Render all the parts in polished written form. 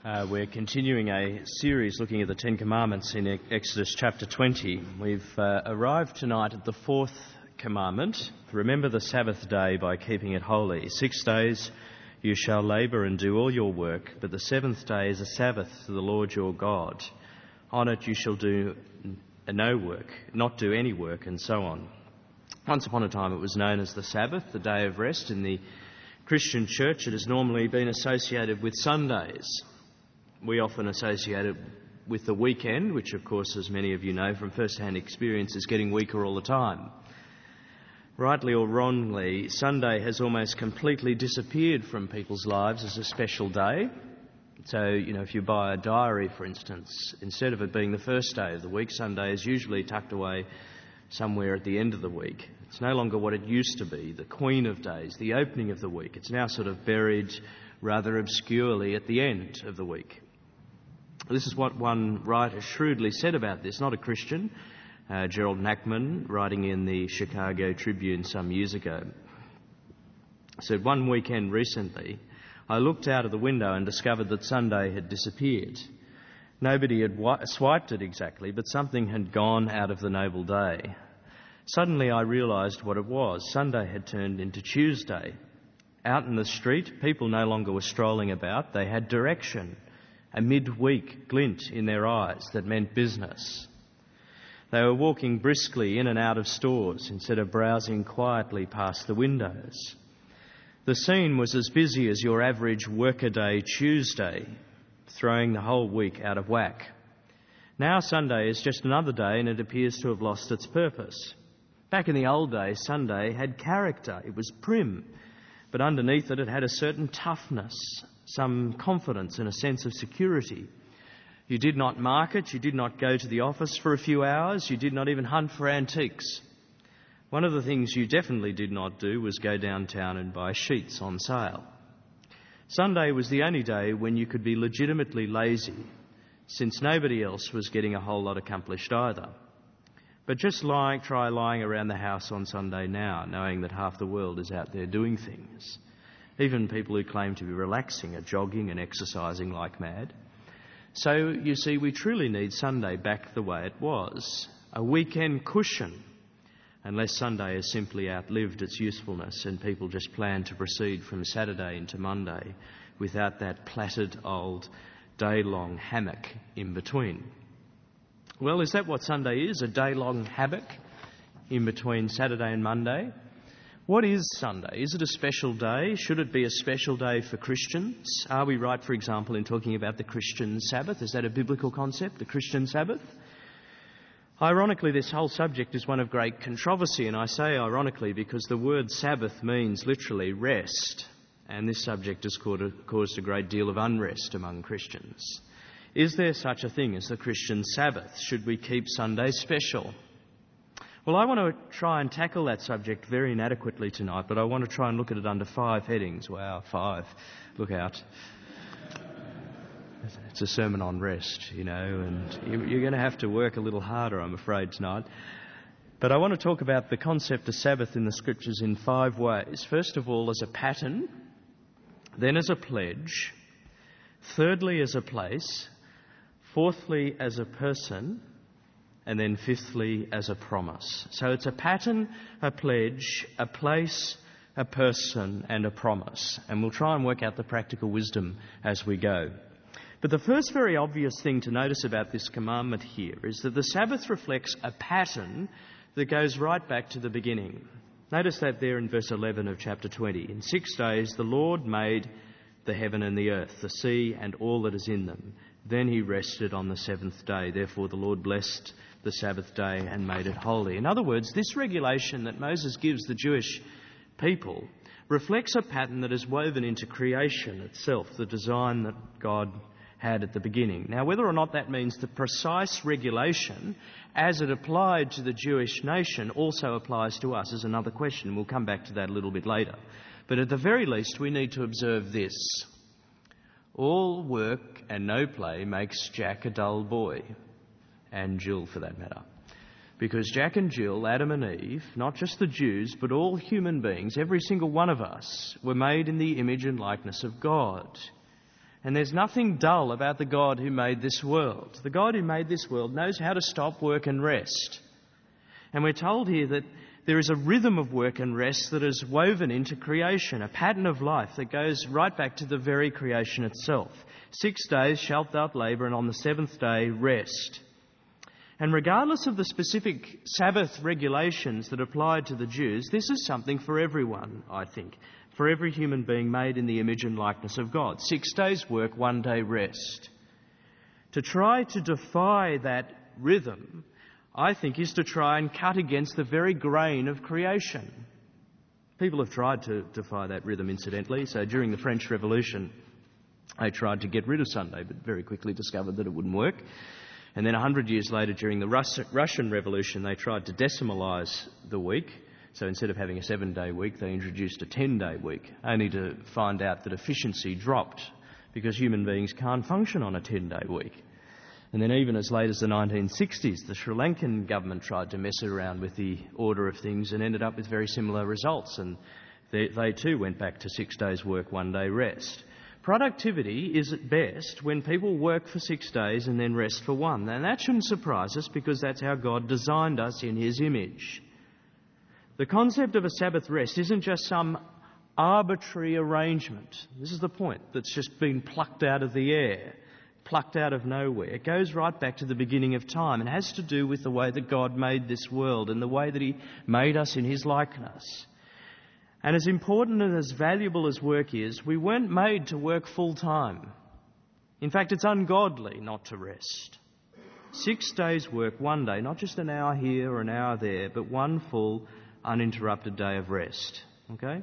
We're continuing a series looking at the Ten Commandments in Exodus chapter 20. We've arrived tonight at the fourth commandment. Remember the Sabbath day by keeping it holy. 6 days you shall labour and do all your work, but the seventh day is a Sabbath to the Lord your God. On it you shall do no work, not do any work, and so on. Once upon a time it was known as the Sabbath, the day of rest. In the Christian church it has normally been associated with Sundays. We often associate it with the weekend, which of course, as many of you know from first-hand experience, is getting weaker all the time. Rightly or wrongly, Sunday has almost completely disappeared from people's lives as a special day. So, if you buy a diary, for instance, instead of it being the first day of the week, Sunday is usually tucked away somewhere at the end of the week. It's no longer what it used to be, the queen of days, the opening of the week. It's now sort of buried rather obscurely at the end of the week. This is what one writer shrewdly said about this, not a Christian, Gerald Nachman, writing in the Chicago Tribune some years ago. Said, one weekend recently, I looked out of the window and discovered that Sunday had disappeared. Nobody had swiped it exactly, but something had gone out of the noble day. Suddenly I realised what it was. Sunday had turned into Tuesday. Out in the street, people no longer were strolling about. They had direction, a midweek glint in their eyes that meant business. They were walking briskly in and out of stores instead of browsing quietly past the windows. The scene was as busy as your average workaday Tuesday, throwing the whole week out of whack. Now Sunday is just another day and it appears to have lost its purpose. Back in the old days, Sunday had character. It was prim, but underneath it, it had a certain toughness, some confidence and a sense of security. You did not market, you did not go to the office for a few hours, you did not even hunt for antiques. One of the things you definitely did not do was go downtown and buy sheets on sale. Sunday was the only day when you could be legitimately lazy, since nobody else was getting a whole lot accomplished either. But just try lying around the house on Sunday now, knowing that half the world is out there doing things. Even people who claim to be relaxing are jogging and exercising like mad. So, you see, we truly need Sunday back the way it was, a weekend cushion, unless Sunday has simply outlived its usefulness and people just plan to proceed from Saturday into Monday without that plaited old day-long hammock in between. Well, is that what Sunday is, a day-long hammock in between Saturday and Monday? What is Sunday? Is it a special day? Should it be a special day for Christians? Are we right, for example, in talking about the Christian Sabbath? Is that a biblical concept, the Christian Sabbath? Ironically, this whole subject is one of great controversy, and I say ironically because the word Sabbath means literally rest, and this subject has caused a great deal of unrest among Christians. Is there such a thing as the Christian Sabbath? Should we keep Sunday special? Well, I want to try and tackle that subject very inadequately tonight, but I want to try and look at it under 5 headings. Wow, 5. Look out. It's a sermon on rest, and you're going to have to work a little harder, I'm afraid, tonight. But I want to talk about the concept of Sabbath in the Scriptures in 5 ways. First of all, as a pattern, then as a pledge, thirdly, as a place, fourthly, as a person, and then fifthly, as a promise. So it's a pattern, a pledge, a place, a person, and a promise. And we'll try and work out the practical wisdom as we go. But the first very obvious thing to notice about this commandment here is that the Sabbath reflects a pattern that goes right back to the beginning. Notice that there in verse 11 of chapter 20. In 6 days the Lord made the heaven and the earth, the sea and all that is in them. Then he rested on the seventh day. Therefore the Lord blessed the Sabbath day and made it holy. In other words, this regulation that Moses gives the Jewish people reflects a pattern that is woven into creation itself, the design that God had at the beginning. Now, whether or not that means the precise regulation as it applied to the Jewish nation also applies to us is another question. We'll come back to that a little bit later. But at the very least, we need to observe this. All work and no play makes Jack a dull boy, and Jill for that matter. Because Jack and Jill, Adam and Eve, not just the Jews, but all human beings, every single one of us, were made in the image and likeness of God. And there's nothing dull about the God who made this world. The God who made this world knows how to stop, work and rest. And we're told here that there is a rhythm of work and rest that is woven into creation, a pattern of life that goes right back to the very creation itself. 6 days shalt thou labour, and on the seventh day rest. And regardless of the specific Sabbath regulations that applied to the Jews, this is something for everyone, I think. For every human being made in the image and likeness of God. 6 days work, 1 day rest. To try to defy that rhythm, I think, is to try and cut against the very grain of creation. People have tried to defy that rhythm, incidentally. So during the French Revolution, they tried to get rid of Sunday, but very quickly discovered that it wouldn't work. And then 100 years later, during the Russian Revolution, they tried to decimalise the week. So instead of having a 7-day week, they introduced a 10-day week, only to find out that efficiency dropped because human beings can't function on a 10-day week. And then even as late as the 1960s, the Sri Lankan government tried to mess around with the order of things and ended up with very similar results. And they too went back to 6 days work, 1 day rest. Productivity is at best when people work for 6 days and then rest for 1. And that shouldn't surprise us because that's how God designed us in His image. The concept of a Sabbath rest isn't just some arbitrary arrangement. This is the point, that's just been plucked out of the air, plucked out of nowhere. It goes right back to the beginning of time and has to do with the way that God made this world and the way that He made us in His likeness. And as important and as valuable as work is, we weren't made to work full time. In fact, it's ungodly not to rest. 6 days work, 1 day, not just an hour here or an hour there, but 1 full uninterrupted day of rest. Okay?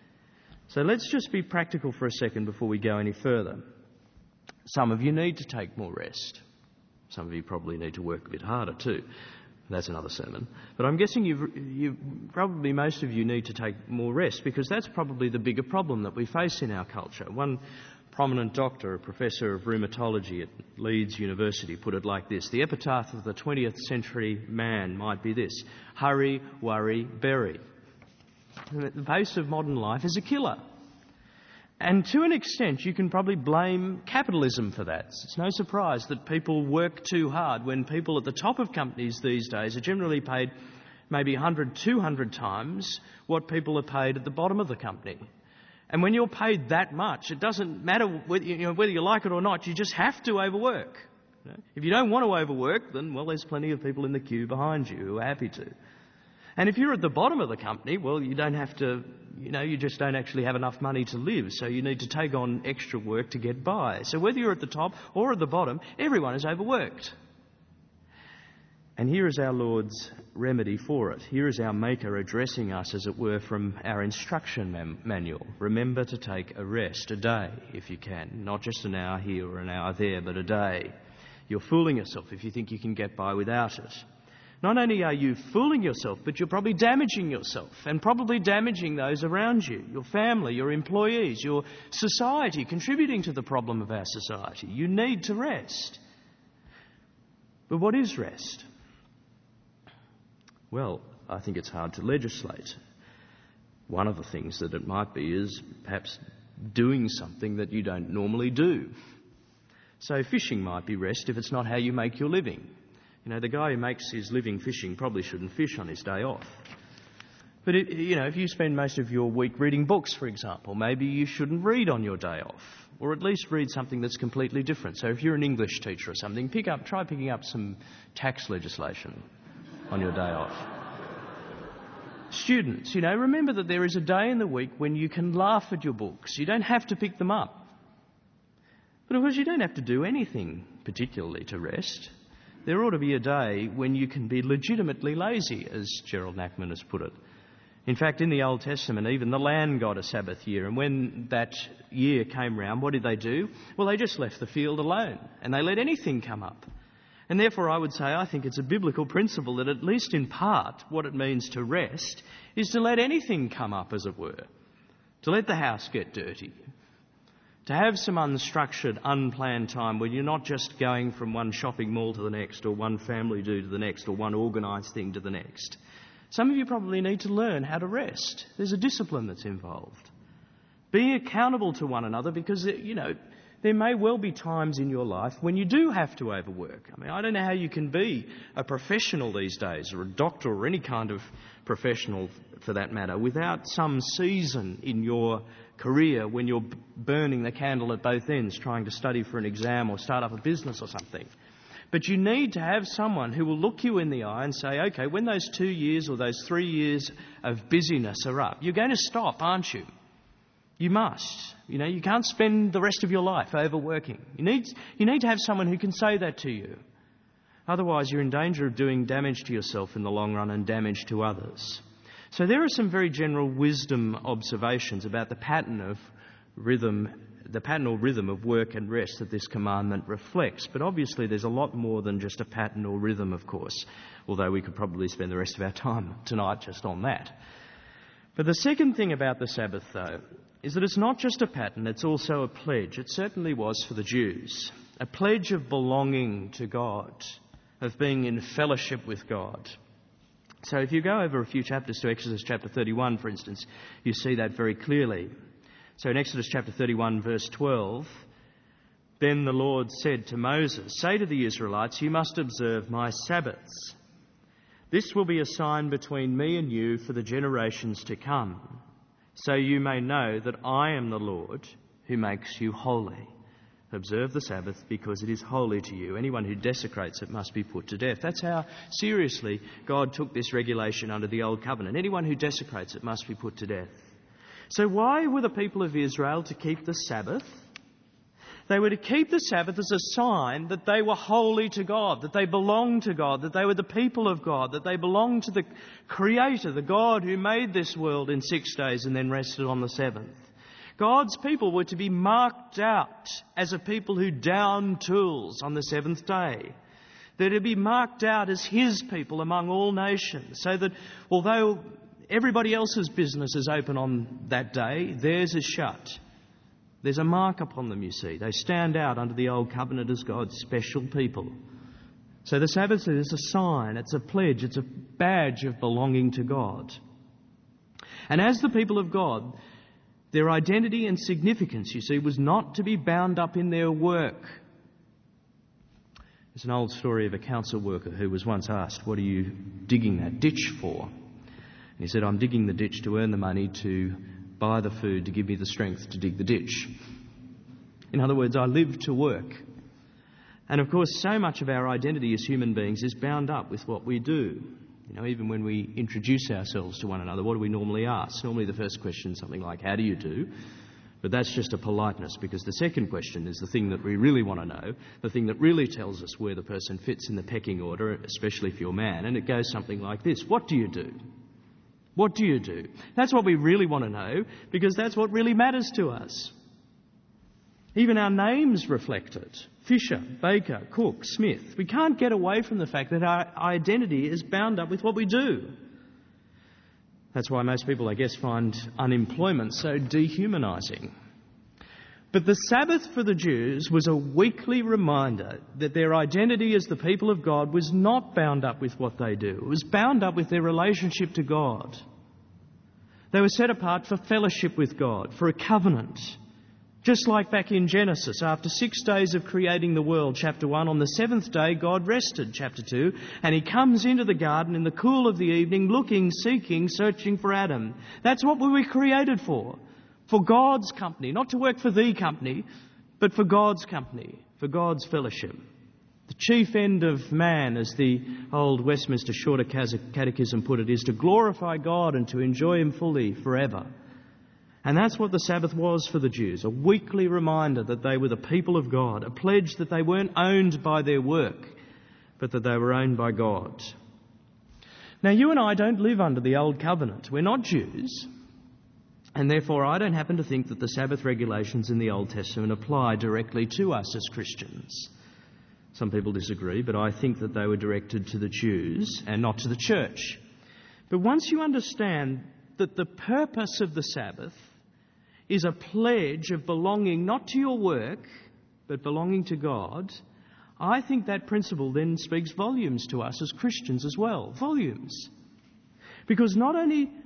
So let's just be practical for a second before we go any further. Some of you need to take more rest. Some of you probably need to work a bit harder too. That's another sermon. But I'm guessing probably most of you need to take more rest because that's probably the bigger problem that we face in our culture. One prominent doctor, a professor of rheumatology at Leeds University, put it like this: the epitaph of the 20th century man might be this: hurry, worry, bury. The pace of modern life is a killer. And to an extent, you can probably blame capitalism for that. It's no surprise that people work too hard when people at the top of companies these days are generally paid maybe 100, 200 times what people are paid at the bottom of the company. And when you're paid that much, it doesn't matter whether you like it or not, you just have to overwork. If you don't want to overwork, then, well, there's plenty of people in the queue behind you who are happy to. And if you're at the bottom of the company, well, you don't have to, you just don't actually have enough money to live, so you need to take on extra work to get by. So whether you're at the top or at the bottom, everyone is overworked. And here is our Lord's remedy for it. Here is our Maker addressing us, as it were, from our instruction manual. Remember to take a rest, a day, if you can. Not just an hour here or an hour there, but a day. You're fooling yourself if you think you can get by without it. Not only are you fooling yourself, but you're probably damaging yourself and probably damaging those around you, your family, your employees, your society, contributing to the problem of our society. You need to rest. But what is rest? Well, I think it's hard to legislate. One of the things that it might be is perhaps doing something that you don't normally do. So fishing might be rest if it's not how you make your living. The guy who makes his living fishing probably shouldn't fish on his day off. But, if you spend most of your week reading books, for example, maybe you shouldn't read on your day off, or at least read something that's completely different. So if you're an English teacher or something, try picking up some tax legislation on your day off. Students, remember that there is a day in the week when you can laugh at your books. You don't have to pick them up. But of course, you don't have to do anything particularly to rest. There ought to be a day when you can be legitimately lazy, as Gerald Nachman has put it. In fact, in the Old Testament, even the land got a Sabbath year. And when that year came round, what did they do? Well, they just left the field alone and they let anything come up. And therefore, I would say, I think it's a biblical principle that at least in part, what it means to rest is to let anything come up, as it were. To let the house get dirty. To have some unstructured, unplanned time where you're not just going from one shopping mall to the next, or one family do to the next, or one organised thing to the next. Some of you probably need to learn how to rest. There's a discipline that's involved. Being accountable to one another because, there may well be times in your life when you do have to overwork. I mean, I don't know how you can be a professional these days, or a doctor, or any kind of professional for that matter, without some season in your career when you're burning the candle at both ends, trying to study for an exam or start up a business or something. But you need to have someone who will look you in the eye and say, okay, when those 2 years or those 3 years of busyness are up, you're going to stop, aren't you? You must. You can't spend the rest of your life overworking. You need to have someone who can say that to you. Otherwise, you're in danger of doing damage to yourself in the long run and damage to others. So there are some very general wisdom observations about the pattern or rhythm of work and rest that this commandment reflects. But obviously there's a lot more than just a pattern or rhythm, of course, although we could probably spend the rest of our time tonight just on that. But the second thing about the Sabbath, though, is that it's not just a pattern, it's also a pledge. It certainly was for the Jews. A pledge of belonging to God, of being in fellowship with God. So if you go over a few chapters to Exodus chapter 31, for instance, you see that very clearly. So in Exodus chapter 31, verse 12, then the Lord said to Moses, say to the Israelites, you must observe my Sabbaths. This will be a sign between me and you for the generations to come, so you may know that I am the Lord who makes you holy. Observe the Sabbath because it is holy to you. Anyone who desecrates it must be put to death. That's how seriously God took this regulation under the Old Covenant. Anyone who desecrates it must be put to death. So why were the people of Israel to keep the Sabbath? They were to keep the Sabbath as a sign that they were holy to God, that they belonged to God, that they were the people of God, that they belonged to the Creator, the God who made this world in 6 days and then rested on the seventh. God's people were to be marked out as a people who down tools on the seventh day. They're to be marked out as His people among all nations, so that although everybody else's business is open on that day, theirs is shut. There's a mark upon them, you see. They stand out under the Old Covenant as God's special people. So the Sabbath is a sign, it's a pledge, it's a badge of belonging to God. And as the people of God, their identity and significance, you see, was not to be bound up in their work. There's an old story of a council worker who was once asked, what are you digging that ditch for? And he said, I'm digging the ditch to earn the money to buy the food to give me the strength to dig the ditch. In other words, I live to work. And of course, so much of our identity as human beings is bound up with what we do. Even when we introduce ourselves to one another, what do we normally ask? Normally the first question is something like, how do you do? But that's just a politeness, because the second question is the thing that we really want to know, the thing that really tells us where the person fits in the pecking order, especially if you're a man. And it goes something like this: what do you do? What do you do? That's what we really want to know, because that's what really matters to us. Even our names reflect it. Fisher, Baker, Cook, Smith. We can't get away from the fact that our identity is bound up with what we do. That's why most people, I guess, find unemployment so dehumanising. But the Sabbath for the Jews was a weekly reminder that their identity as the people of God was not bound up with what they do. It was bound up with their relationship to God. They were set apart for fellowship with God, for a covenant. Just like back in Genesis, after 6 days of creating the world, chapter 1, on the seventh day God rested, chapter 2, and He comes into the garden in the cool of the evening, looking, seeking, searching for Adam. That's what we were created for God's company, not to work for the company, but for God's company, for God's fellowship. The chief end of man, as the old Westminster Shorter Catechism put it, is to glorify God and to enjoy Him fully forever. And that's what the Sabbath was for the Jews, a weekly reminder that they were the people of God, a pledge that they weren't owned by their work, but that they were owned by God. Now, you and I don't live under the Old Covenant. We're not Jews, and therefore I don't happen to think that the Sabbath regulations in the Old Testament apply directly to us as Christians. Some people disagree, but I think that they were directed to the Jews and not to the church. But once you understand that the purpose of the Sabbath is a pledge of belonging not to your work, but belonging to God, I think that principle then speaks volumes to us as Christians as well. Volumes. Because not only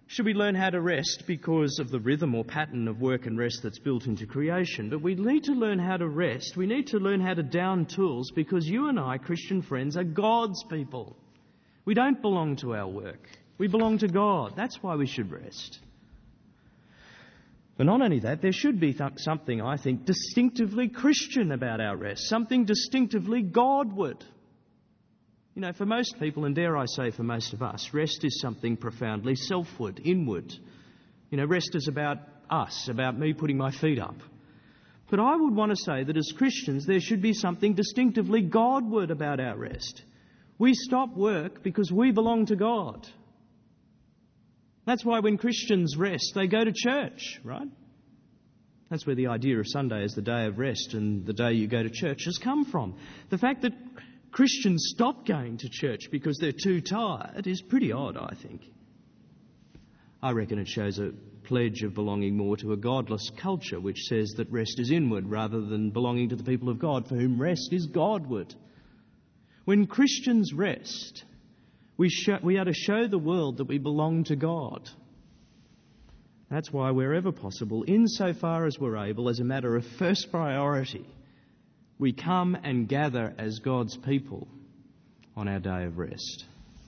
Should we learn how to rest because of the rhythm or pattern of work and rest that's built into creation? But we need to learn how to rest. We need to learn how to down tools because you and I, Christian friends, are God's people. We don't belong to our work. We belong to God. That's why we should rest. But not only that, there should be something, I think, distinctively Christian about our rest, something distinctively Godward. You know, for most people, and dare I say for most of us, rest is something profoundly selfward, inward. You know, rest is about us, about me putting my feet up. But I would want to say that as Christians, there should be something distinctively Godward about our rest. We stop work because we belong to God. That's why when Christians rest, they go to church, right? That's where the idea of Sunday as the day of rest and the day you go to church has come from. The fact that Christians stop going to church because they're too tired is pretty odd, I think. I reckon it shows a pledge of belonging more to a godless culture which says that rest is inward rather than belonging to the people of God for whom rest is Godward. When Christians rest, we are to show the world that we belong to God. That's why wherever possible, insofar as we're able, as a matter of first priority, we come and gather as God's people on our day of rest.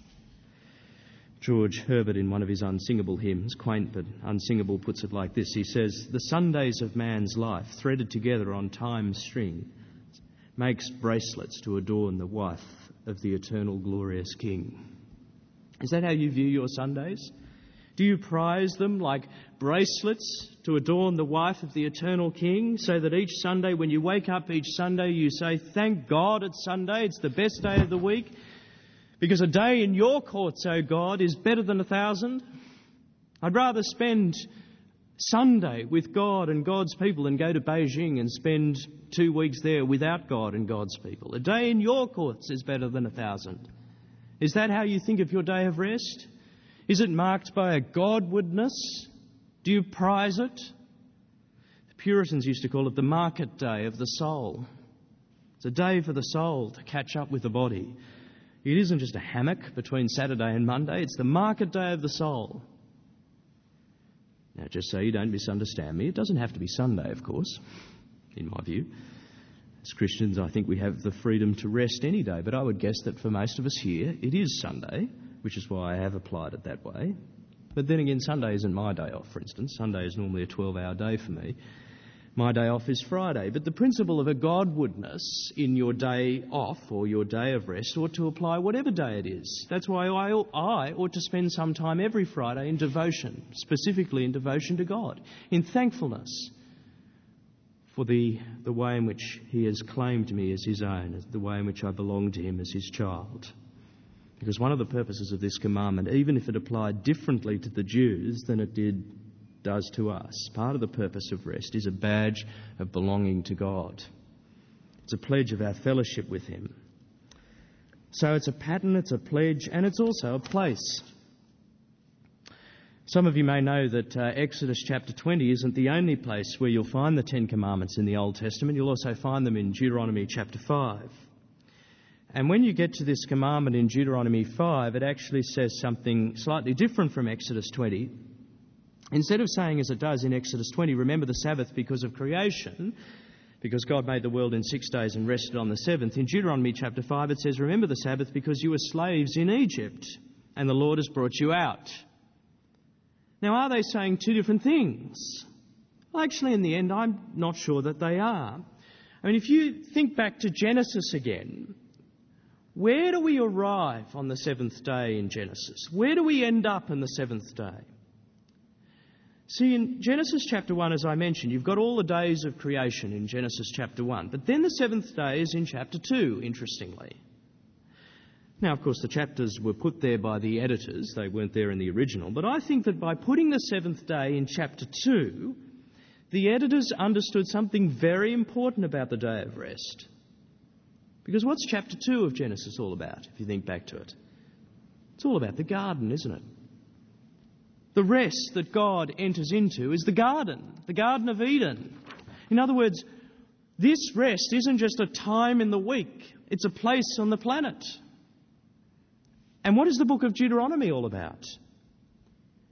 George Herbert, in one of his unsingable hymns, quaint but unsingable, puts it like this. He says, "The Sundays of man's life, threaded together on time's string, makes bracelets to adorn the wife of the eternal glorious King." Is that how you view your Sundays? Do you prize them like bracelets to adorn the wife of the eternal King, so that each Sunday, when you wake up each Sunday, you say, "Thank God it's Sunday, it's the best day of the week, because a day in your courts, O God, is better than 1,000. I'd rather spend Sunday with God and God's people than go to Beijing and spend 2 weeks there without God and God's people. A day in your courts is better than 1,000. Is that how you think of your day of rest? Is it marked by a Godwardness? Do you prize it? The Puritans used to call it the market day of the soul. It's a day for the soul to catch up with the body. It isn't just a hammock between Saturday and Monday. It's the market day of the soul. Now, just so you don't misunderstand me, it doesn't have to be Sunday, of course, in my view. As Christians, I think we have the freedom to rest any day, but I would guess that for most of us here, it is Sunday, which is why I have applied it that way. But then again, Sunday isn't my day off, for instance. Sunday is normally a 12-hour day for me. My day off is Friday. But the principle of a Godwardness in your day off or your day of rest ought to apply whatever day it is. That's why I ought to spend some time every Friday in devotion, specifically in devotion to God, in thankfulness for the way in which He has claimed me as His own, the way in which I belong to Him as His child. Because one of the purposes of this commandment, even if it applied differently to the Jews than it does to us, part of the purpose of rest is a badge of belonging to God. It's a pledge of our fellowship with Him. So it's a pattern, it's a pledge, and it's also a place. Some of you may know that Exodus chapter 20 isn't the only place where you'll find the Ten Commandments in the Old Testament. You'll also find them in Deuteronomy chapter 5. And when you get to this commandment in Deuteronomy 5, it actually says something slightly different from Exodus 20. Instead of saying as it does in Exodus 20, remember the Sabbath because of creation, because God made the world in 6 days and rested on the seventh, in Deuteronomy chapter 5 it says, remember the Sabbath because you were slaves in Egypt and the Lord has brought you out. Now, are they saying two different things? Well, actually, in the end, I'm not sure that they are. I mean, if you think back to Genesis again, where do we arrive on the seventh day in Genesis? Where do we end up in the seventh day? See, in Genesis chapter 1, as I mentioned, you've got all the days of creation in Genesis chapter 1. But then the seventh day is in chapter 2, interestingly. Now, of course, the chapters were put there by the editors. They weren't there in the original. But I think that by putting the seventh day in chapter 2, the editors understood something very important about the day of rest. Because what's chapter 2 of Genesis all about, if you think back to it? It's all about the garden, isn't it? The rest that God enters into is the Garden of Eden. In other words, this rest isn't just a time in the week, it's a place on the planet. And what is the book of Deuteronomy all about?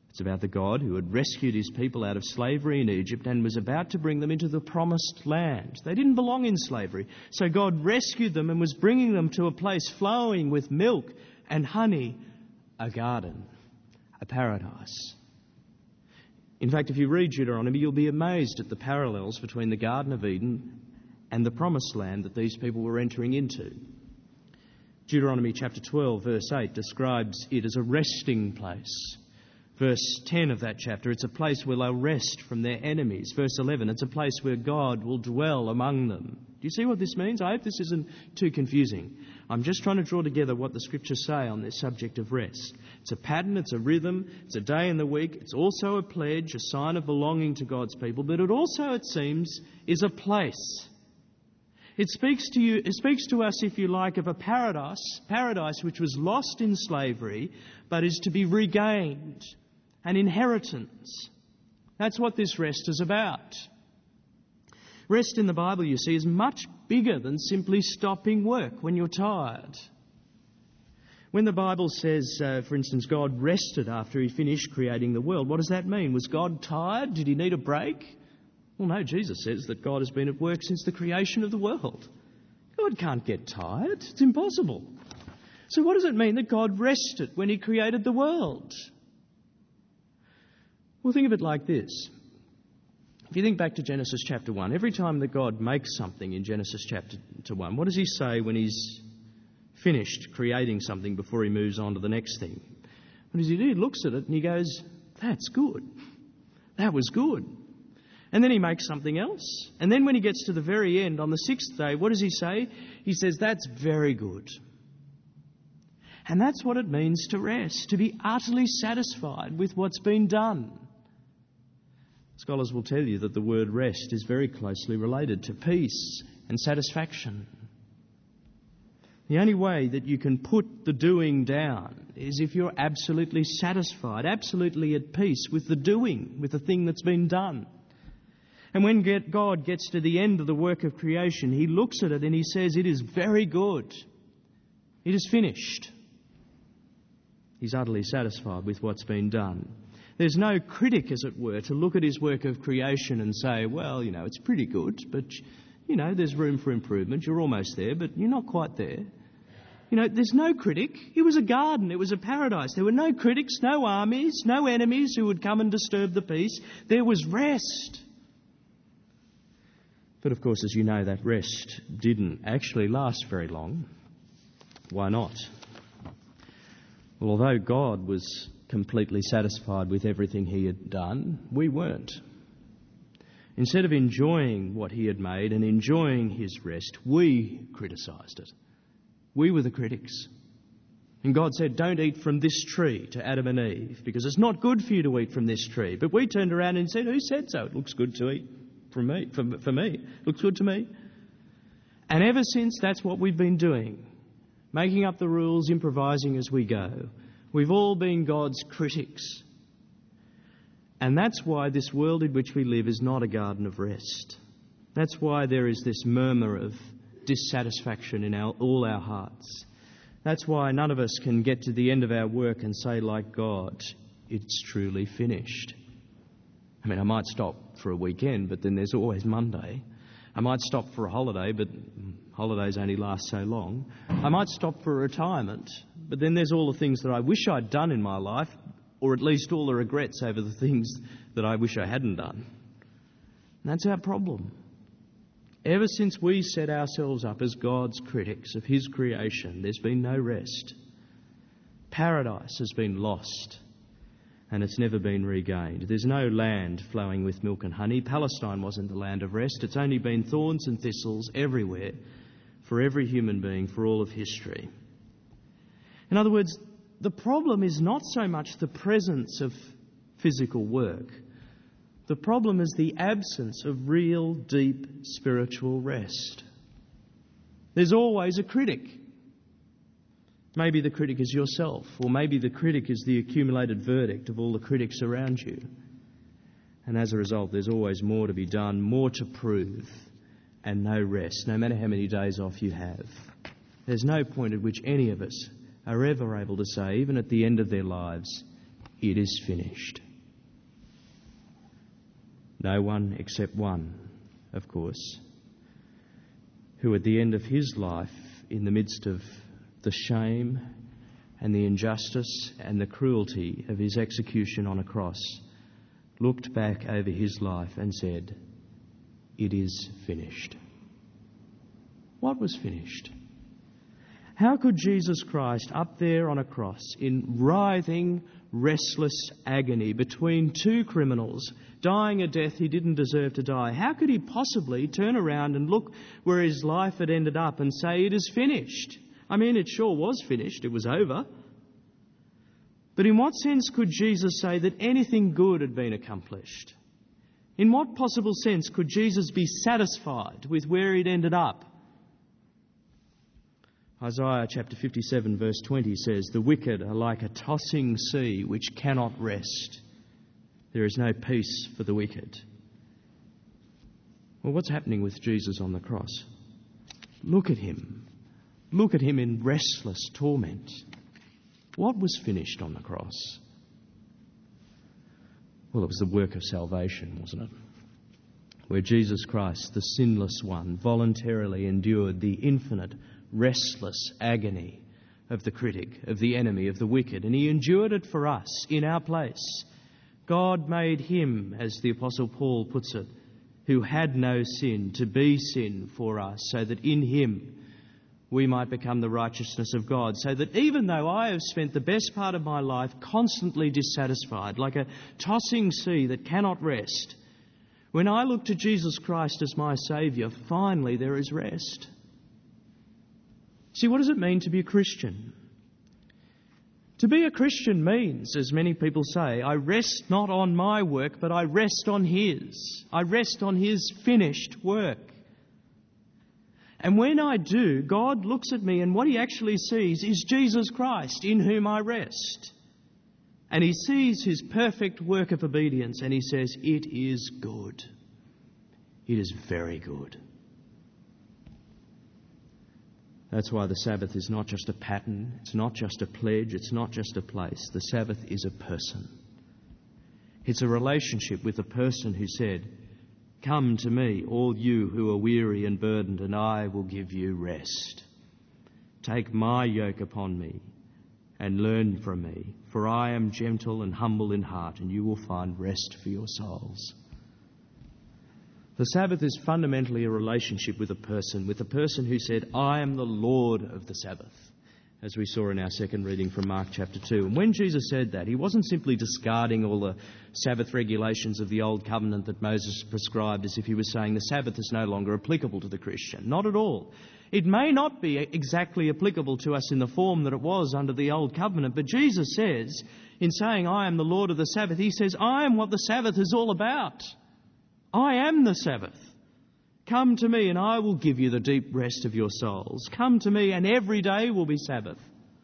It's about the God who had rescued his people out of slavery in Egypt and was about to bring them into the promised land. They didn't belong in slavery, so God rescued them and was bringing them to a place flowing with milk and honey, a garden, a paradise. In fact, if you read Deuteronomy, you'll be amazed at the parallels between the Garden of Eden and the promised land that these people were entering into. Deuteronomy chapter 12, verse 8 describes it as a resting place. Verse 10 of that chapter, it's a place where they'll rest from their enemies. Verse 11, it's a place where God will dwell among them. Do you see what this means? I hope this isn't too confusing. I'm just trying to draw together what the Scriptures say on this subject of rest. It's a pattern, it's a rhythm, it's a day in the week. It's also a pledge, a sign of belonging to God's people. But it also, it seems, is a place. It speaks to us, if you like, of a paradise which was lost in slavery, but is to be regained. An inheritance. That's what this rest is about. Rest in the Bible, you see, is much bigger than simply stopping work when you're tired. When the Bible says, for instance, God rested after he finished creating the world, what does that mean? Was God tired? Did he need a break? Well, no, Jesus says that God has been at work since the creation of the world. God can't get tired. It's impossible. So what does it mean that God rested when he created the world? Well, think of it like this. If you think back to Genesis chapter 1, every time that God makes something in Genesis chapter 1, what does he say when he's finished creating something before he moves on to the next thing? What does he do? He looks at it and he goes, that's good. That was good. And then he makes something else. And then when he gets to the very end, on the sixth day, what does he say? He says, that's very good. And that's what it means to rest, to be utterly satisfied with what's been done. Scholars will tell you that the word rest is very closely related to peace and satisfaction. The only way that you can put the doing down is if you're absolutely satisfied, absolutely at peace with the doing, with the thing that's been done. And when God gets to the end of the work of creation, he looks at it and he says, it is very good. It is finished. He's utterly satisfied with what's been done. There's no critic, as it were, to look at his work of creation and say, well, it's pretty good, but, there's room for improvement. You're almost there, but you're not quite there. There's no critic. It was a garden. It was a paradise. There were no critics, no armies, no enemies who would come and disturb the peace. There was rest. But, of course, as you know, that rest didn't actually last very long. Why not? Well, although God was completely satisfied with everything he had done, we weren't. Instead of enjoying what he had made and enjoying his rest, we criticised it. We were the critics. And God said, don't eat from this tree to Adam and Eve, because it's not good for you to eat from this tree. But we turned around and said, who said so? It looks good to eat for me. It looks good to me. And ever since, that's what we've been doing. Making up the rules, improvising as we go. We've all been God's critics. And that's why this world in which we live is not a garden of rest. That's why there is this murmur of dissatisfaction in all our hearts. That's why none of us can get to the end of our work and say, like God, it's truly finished. I might stop for a weekend, but then there's always Monday. I might stop for a holiday, but holidays only last so long. I might stop for retirement, but then there's all the things that I wish I'd done in my life, or at least all the regrets over the things that I wish I hadn't done. And that's our problem. Ever since we set ourselves up as God's critics of his creation, there's been no rest. Paradise has been lost, and it's never been regained. There's no land flowing with milk and honey. Palestine wasn't the land of rest. It's only been thorns and thistles everywhere for every human being for all of history. In other words, the problem is not so much the presence of physical work. The problem is the absence of real, deep spiritual rest. There's always a critic. Maybe the critic is yourself, or maybe the critic is the accumulated verdict of all the critics around you. And as a result, there's always more to be done, more to prove, and no rest, no matter how many days off you have. There's no point at which any of us are ever able to say, even at the end of their lives, "It is finished." No one except one, of course, who at the end of his life, in the midst of the shame and the injustice and the cruelty of his execution on a cross, looked back over his life and said, "It is finished." What was finished? How could Jesus Christ, up there on a cross, in writhing, restless agony between two criminals, dying a death he didn't deserve to die, how could he possibly turn around and look where his life had ended up and say, "It is finished"? I mean, it sure was finished. It was over. But in what sense could Jesus say that anything good had been accomplished? In what possible sense could Jesus be satisfied with where he'd ended up? Isaiah chapter 57 verse 20 says, "The wicked are like a tossing sea which cannot rest. There is no peace for the wicked." Well, what's happening with Jesus on the cross? Look at him. Look at him in restless torment. What was finished on the cross? Well, it was the work of salvation, wasn't it? Where Jesus Christ, the sinless one, voluntarily endured the infinite, restless agony of the critic, of the enemy, of the wicked, and he endured it for us in our place. God made him, as the Apostle Paul puts it, who had no sin, to be sin for us, so that in him we might become the righteousness of God. So that even though I have spent the best part of my life constantly dissatisfied, like a tossing sea that cannot rest, when I look to Jesus Christ as my Saviour, finally there is rest. See, what does it mean to be a Christian? To be a Christian means, as many people say, I rest not on my work, but I rest on His. I rest on His finished work. And when I do, God looks at me and what He actually sees is Jesus Christ, in whom I rest. And He sees His perfect work of obedience and He says, "It is good. It is very good." That's why the Sabbath is not just a pattern, it's not just a pledge, it's not just a place. The Sabbath is a person. It's a relationship with a person who said, "Come to me, all you who are weary and burdened, and I will give you rest. Take my yoke upon me and learn from me, for I am gentle and humble in heart, and you will find rest for your souls." The Sabbath is fundamentally a relationship with a person who said, "I am the Lord of the Sabbath," as we saw in our second reading from Mark chapter 2. And when Jesus said that, He wasn't simply discarding all the Sabbath regulations of the Old Covenant that Moses prescribed as if He was saying the Sabbath is no longer applicable to the Christian. Not at all. It may not be exactly applicable to us in the form that it was under the Old Covenant, but Jesus says, in saying, "I am the Lord of the Sabbath," He says, "I am what the Sabbath is all about. I am the Sabbath. Come to me and I will give you the deep rest of your souls. Come to me and every day will be Sabbath."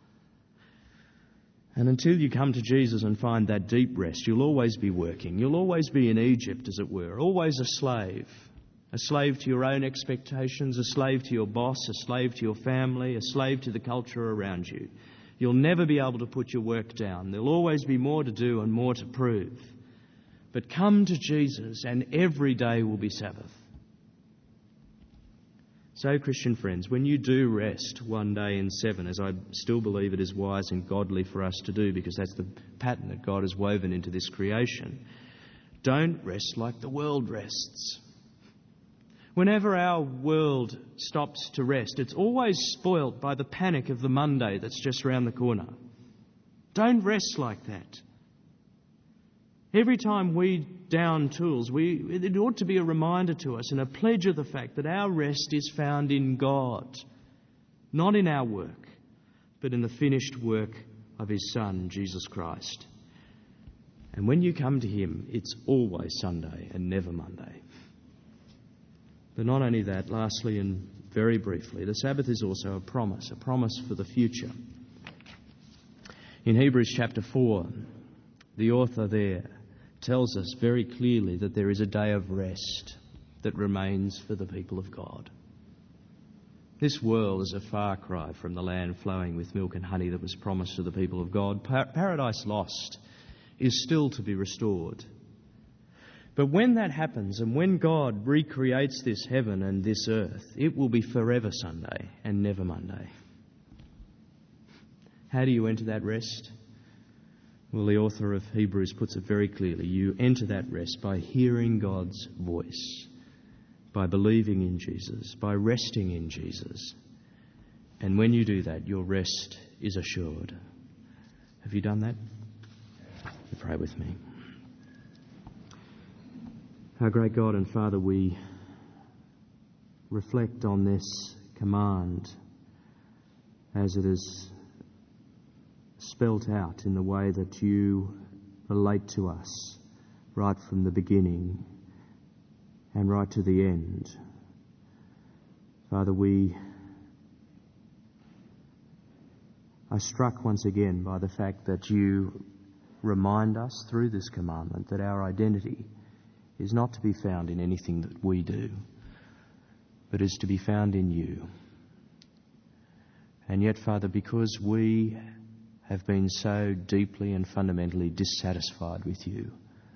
And until you come to Jesus and find that deep rest, you'll always be working. You'll always be in Egypt, as it were, always a slave to your own expectations, a slave to your boss, a slave to your family, a slave to the culture around you. You'll never be able to put your work down. There'll always be more to do and more to prove. But come to Jesus and every day will be Sabbath. So, Christian friends, when you do rest one day in 7, as I still believe it is wise and godly for us to do, because that's the pattern that God has woven into this creation, don't rest like the world rests. Whenever our world stops to rest, it's always spoilt by the panic of the Monday that's just around the corner. Don't rest like that. Every time we down tools, it ought to be a reminder to us and a pledge of the fact that our rest is found in God, not in our work, but in the finished work of His Son, Jesus Christ. And when you come to Him, it's always Sunday and never Monday. But not only that, lastly and very briefly, the Sabbath is also a promise for the future. In Hebrews chapter 4, the author there tells us very clearly that there is a day of rest that remains for the people of God. This world is a far cry from the land flowing with milk and honey that was promised to the people of God. Paradise lost is still to be restored. But when that happens, and when God recreates this heaven and this earth, it will be forever Sunday and never Monday. How do you enter that rest? Well, the author of Hebrews puts it very clearly. You enter that rest by hearing God's voice, by believing in Jesus, by resting in Jesus. And when you do that, your rest is assured. Have you done that? Pray with me. Our great God and Father, we reflect on this command as it is spelt out in the way that you relate to us right from the beginning and right to the end. Father, we are struck once again by the fact that you remind us through this commandment that our identity is not to be found in anything that we do, but is to be found in you. And yet, Father, because we have been so deeply and fundamentally dissatisfied with you,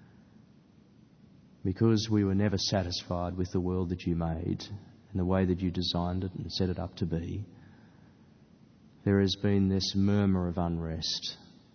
because we were never satisfied with the world that you made and the way that you designed it and set it up to be, there has been this murmur of unrest.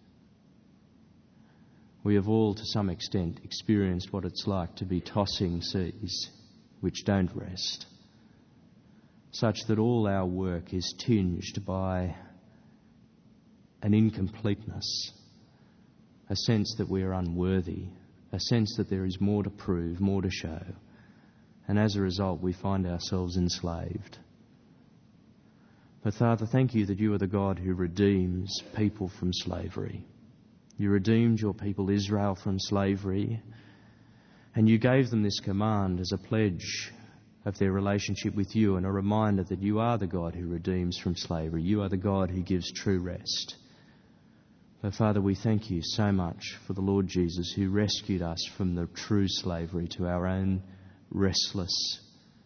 We have all, to some extent, experienced what it's like to be tossing seas which don't rest, such that all our work is tinged by an incompleteness, a sense that we are unworthy, a sense that there is more to prove, more to show, and as a result we find ourselves enslaved. But Father, thank you that you are the God who redeems people from slavery. You redeemed your people Israel from slavery, and you gave them this command as a pledge of their relationship with you and a reminder that you are the God who redeems from slavery. You are the God who gives true rest. But Father, we thank you so much for the Lord Jesus who rescued us from the true slavery to our own restless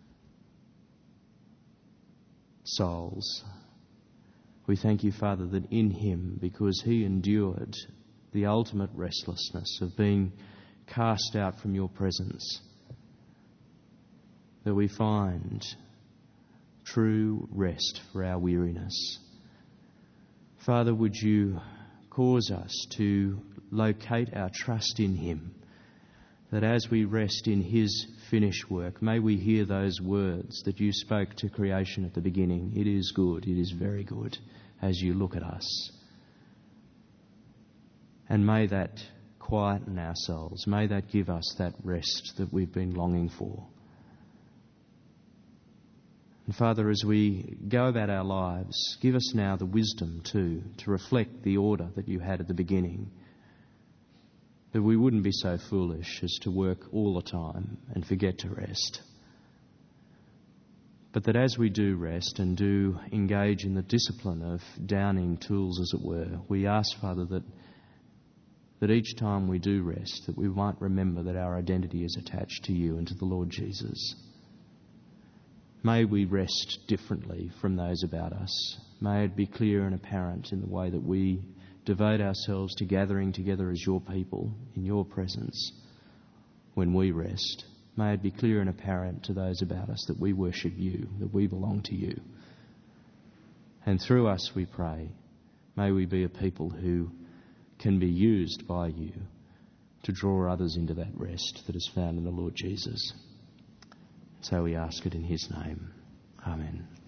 souls. We thank you, Father, that in him, because he endured the ultimate restlessness of being cast out from your presence, that we find true rest for our weariness. Father, would you cause us to locate our trust in him, that as we rest in his finished work, may we hear those words that you spoke to creation at the beginning. It is good, it is very good, as you look at us. And may that quieten our souls. May that give us that rest that we've been longing for. And Father, as we go about our lives, give us now the wisdom too to reflect the order that you had at the beginning, that we wouldn't be so foolish as to work all the time and forget to rest. But that as we do rest and do engage in the discipline of downing tools, as it were, we ask, Father, that each time we do rest, that we might remember that our identity is attached to you and to the Lord Jesus. May we rest differently from those about us. May it be clear and apparent in the way that we devote ourselves to gathering together as your people in your presence when we rest. May it be clear and apparent to those about us that we worship you, that we belong to you. And through us, we pray, may we be a people who can be used by you to draw others into that rest that is found in the Lord Jesus. So we ask it in his name. Amen.